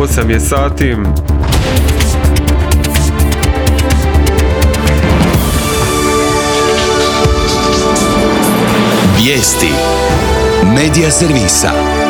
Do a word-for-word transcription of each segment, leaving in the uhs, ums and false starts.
osam je sati. Vijesti Medija servisa.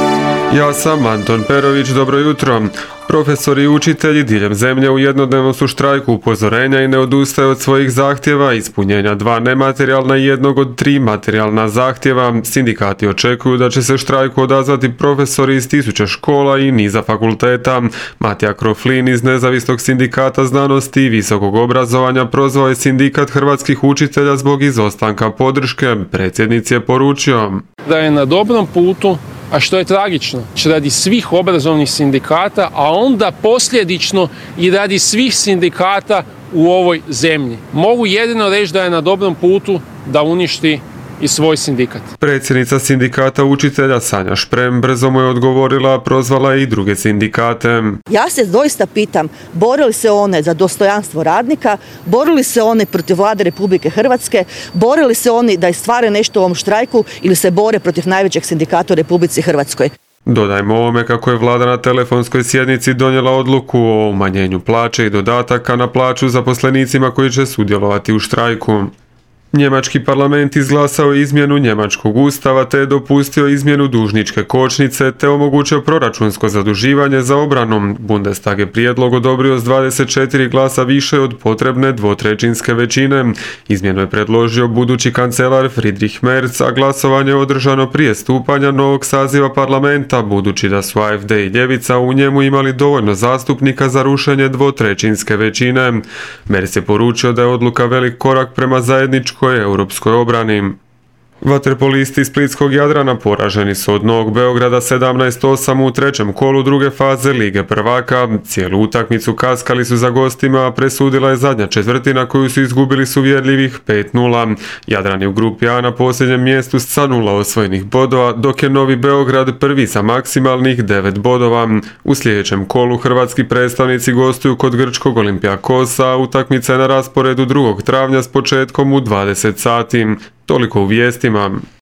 Ja sam Anton Perović, dobro jutro. Profesori i učitelji diljem zemlje u jednodnevnom su štrajku upozorenja i ne odustaju od svojih zahtjeva ispunjenja dva nematerijalna i jednog od tri materijalna zahtjeva. Sindikati očekuju da će se štrajku odazvati profesori iz tisuća škola i niza fakulteta. Matija Kroflin iz Nezavisnog sindikata znanosti i visokog obrazovanja prozvao je sindikat hrvatskih učitelja zbog izostanka podrške. Predsjednic je poručio da je na dobrom putu, a što je tragično, radi svih obrazovnih sindikata, a onda posljedično i radi svih sindikata u ovoj zemlji. Mogu jedino reći da je na dobrom putu da uništi i svoj sindikat. Predsjednica sindikata učitelja Sanja Šprem brzo mu je odgovorila, prozvala i druge sindikate. Ja se doista pitam, borili se one za dostojanstvo radnika, borili se one protiv vlade Republike Hrvatske, borili se oni da istvare nešto u ovom štrajku ili se bore protiv najvećeg sindikata u Republici Hrvatskoj. Dodajmo ovome kako je vlada na telefonskoj sjednici donijela odluku o umanjenju plaće i dodataka na plaću zaposlenicima koji će sudjelovati u štrajku. Njemački parlament izglasao izmjenu njemačkog ustava te je dopustio izmjenu dužničke kočnice te omogućio proračunsko zaduživanje za obranu. Bundestag je prijedlog odobrio s dvadeset četiri glasa više od potrebne dvotrećinske većine. Izmjenu je predložio budući kancelar Friedrich Merz, a glasovanje je održano prije stupanja novog saziva parlamenta, budući da su A F D i ljevica u njemu imali dovoljno zastupnika za rušenje dvotrećinske većine. Merz je poručio da je odluka velik korak prema zajedničkoj europskoj obrani. Vaterpolisti splitskog Jadrana poraženi su od Novog Beograda sedamnaest osam u trećem kolu druge faze Lige prvaka. Cijelu utakmicu kaskali su za gostima, a presudila je zadnja četvrtina koju su izgubili s uvjerljivih pet nula. Jadran je u grupi A na posljednjem mjestu sa nula osvojenih bodova, dok je Novi Beograd prvi sa maksimalnih devet bodova. U sljedećem kolu hrvatski predstavnici gostuju kod grčkog Olympiakosa, a utakmica je na rasporedu drugog travnja s početkom u dvadeset sati. Toliko u vijestima.